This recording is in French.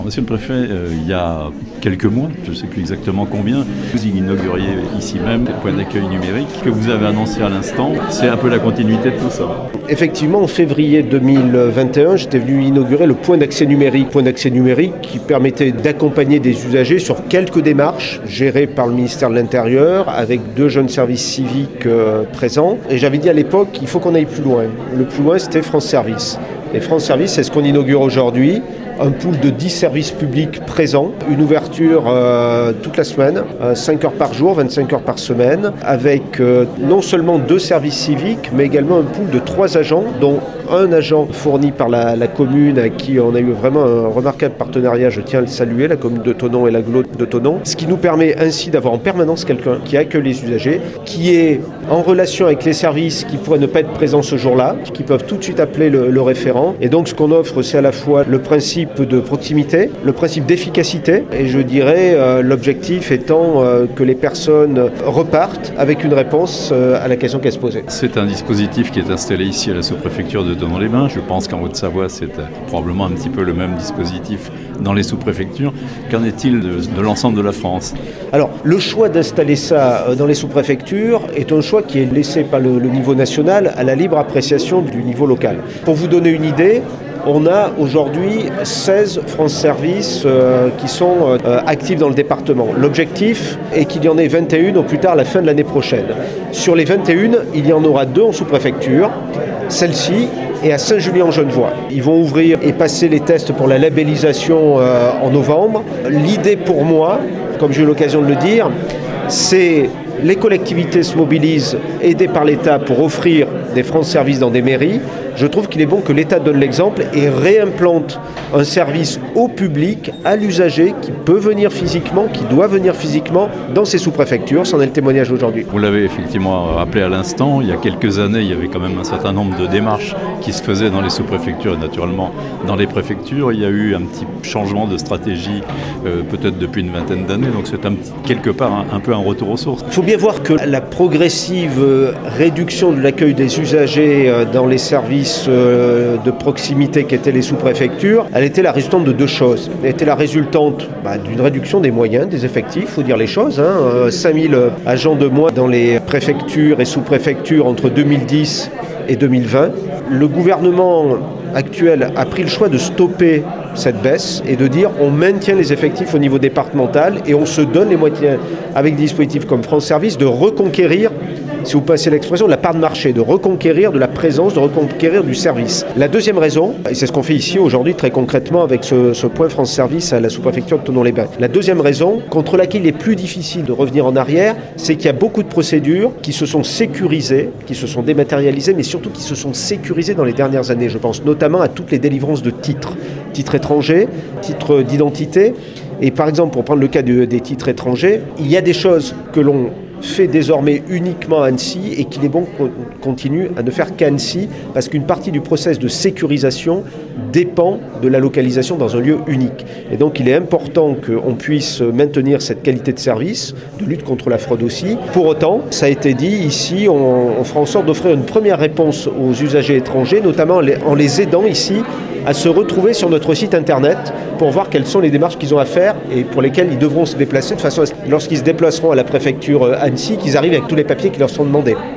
Monsieur le préfet, il y a quelques mois, je ne sais plus exactement combien, vous inauguriez ici même le point d'accueil numérique que vous avez annoncé à l'instant. C'est un peu la continuité de tout ça. Effectivement, en février 2021, j'étais venu inaugurer le point d'accès numérique. Point d'accès numérique qui permettait d'accompagner des usagers sur quelques démarches gérées par le ministère de l'Intérieur avec 2 jeunes services civiques présents. Et j'avais dit à l'époque qu'il faut qu'on aille plus loin. Le plus loin, c'était France Service. Et France Service, c'est ce qu'on inaugure aujourd'hui. Un pool de 10 services publics présents, une ouverture toute la semaine, 5 heures par jour, 25 heures par semaine, avec non seulement 2 services civiques, mais également un pool de 3 agents, dont un agent fourni par la commune, à qui on a eu vraiment un remarquable partenariat, je tiens à le saluer, la commune de Thonon et l'agglo de Thonon, ce qui nous permet ainsi d'avoir en permanence quelqu'un qui accueille les usagers, qui est en relation avec les services qui pourraient ne pas être présents ce jour-là, qui peuvent tout de suite appeler le référent. Et donc ce qu'on offre, c'est à la fois le principe de proximité, le principe d'efficacité, et je dirais l'objectif étant que les personnes repartent avec une réponse à la question qu'elles se posaient. C'est un dispositif qui est installé ici à la sous-préfecture de Thonon-les-Bains. Je pense qu'en Haute-Savoie, c'est probablement un petit peu le même dispositif dans les sous-préfectures. Qu'en est-il de l'ensemble de la France ? Alors, le choix d'installer ça dans les sous-préfectures est un choix qui est laissé par le niveau national à la libre appréciation du niveau local. Pour vous donner une idée, on a aujourd'hui 16 France Service qui sont actifs dans le département. L'objectif est qu'il y en ait 21 au plus tard à la fin de l'année prochaine. Sur les 21, il y en aura 2 en sous-préfecture, celle-ci et à Saint-Julien-en-Genevois. Ils vont ouvrir et passer les tests pour la labellisation en novembre. L'idée pour moi, comme j'ai eu l'occasion de le dire, c'est les collectivités se mobilisent, aidées par l'État pour offrir des France Service dans des mairies. Je trouve qu'il est bon que l'État donne l'exemple et réimplante un service au public, à l'usager, qui peut venir physiquement, qui doit venir physiquement dans ces sous-préfectures. C'en est le témoignage aujourd'hui. Vous l'avez effectivement rappelé à l'instant, il y a quelques années, il y avait quand même un certain nombre de démarches qui se faisaient dans les sous-préfectures et naturellement dans les préfectures. Il y a eu un petit changement de stratégie peut-être depuis une vingtaine d'années, donc c'est quelque part un peu un retour aux sources. Il faut bien voir que la progressive réduction de l'accueil des usagers dans les services de proximité qu'étaient les sous-préfectures, elle était la résultante de 2 choses. Elle était la résultante d'une réduction des moyens, des effectifs, il faut dire les choses. 5000 agents de moins dans les préfectures et sous-préfectures entre 2010 et 2020. Le gouvernement actuel a pris le choix de stopper cette baisse et de dire on maintient les effectifs au niveau départemental et on se donne les moyens, avec des dispositifs comme France Service, de reconquérir, si vous passez l'expression, de la part de marché, de reconquérir de la présence, de reconquérir du service. La deuxième raison, et c'est ce qu'on fait ici aujourd'hui très concrètement avec ce point France Service à la sous-préfecture de Thonon-les-Bains. La deuxième raison, contre laquelle il est plus difficile de revenir en arrière, c'est qu'il y a beaucoup de procédures qui se sont sécurisées, qui se sont dématérialisées, mais surtout qui se sont sécurisées dans les dernières années. Je pense notamment à toutes les délivrances de titres étrangers, titres d'identité. Et par exemple, pour prendre le cas des titres étrangers, il y a des choses que l'on fait désormais uniquement à Annecy et qu'il est bon qu'on continue à ne faire qu'à Annecy parce qu'une partie du process de sécurisation dépend de la localisation dans un lieu unique. Et donc il est important qu'on puisse maintenir cette qualité de service, de lutte contre la fraude aussi. Pour autant, ça a été dit, ici on fera en sorte d'offrir une première réponse aux usagers étrangers, notamment en les aidant ici à se retrouver sur notre site internet pour voir quelles sont les démarches qu'ils ont à faire et pour lesquelles ils devront se déplacer de façon à ce que lorsqu'ils se déplaceront à la préfecture Annecy, qu'ils arrivent avec tous les papiers qui leur sont demandés.